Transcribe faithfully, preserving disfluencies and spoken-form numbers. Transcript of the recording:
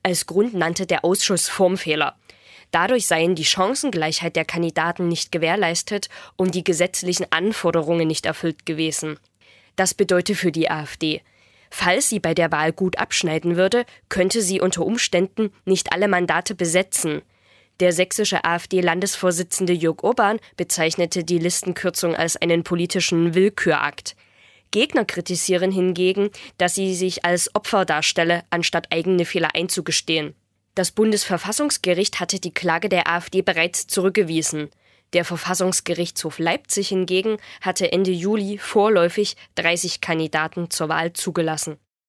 Als Grund nannte der Ausschuss Formfehler. Dadurch seien die Chancengleichheit der Kandidaten nicht gewährleistet und die gesetzlichen Anforderungen nicht erfüllt gewesen. Das bedeutet für die AfD: Falls sie bei der Wahl gut abschneiden würde, könnte sie unter Umständen nicht alle Mandate besetzen. Der sächsische AfD-Landesvorsitzende Jörg Urban bezeichnete die Listenkürzung als einen politischen Willkürakt. Gegner kritisieren hingegen, dass sie sich als Opfer darstelle, anstatt eigene Fehler einzugestehen. Das Bundesverfassungsgericht hatte die Klage der AfD bereits zurückgewiesen. Der Verfassungsgerichtshof Leipzig hingegen hatte Ende Juli vorläufig dreißig Kandidaten zur Wahl zugelassen.